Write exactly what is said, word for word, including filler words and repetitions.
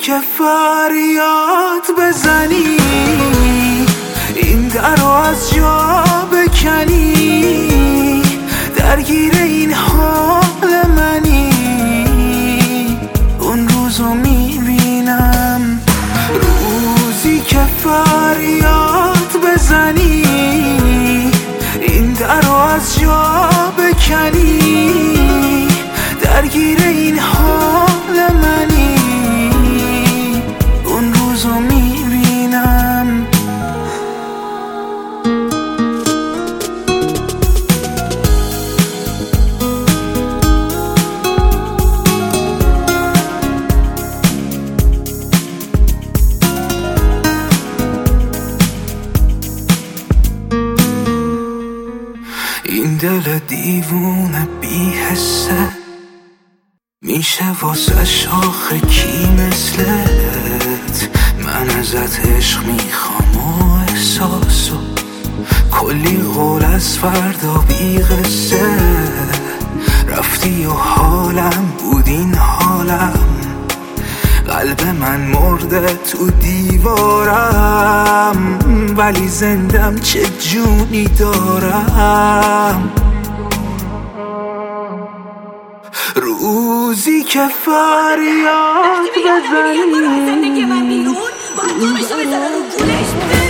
که فریاد بزنی، این در رو از جا بکنی، درگیر این حال منی. اون روزو میبینم، روزی که فریاد بزنی، این در رو از جا بکنی، درگیر این حال منی. اون روزو میبینم. این دل دیوونه بی حسه، میشه واسه شاخه کی مثلت؟ من ازت عشق میخوام و احساسو، کلی قول از فردا بی قصه. رفتی و حالم بود این حالم، قلب من مرده تو دیوارم، ولی زندم چه جونی دارم. روزی که فریاد بزنی، زندگی من بیرون با تو میشه بزنم رو کولش.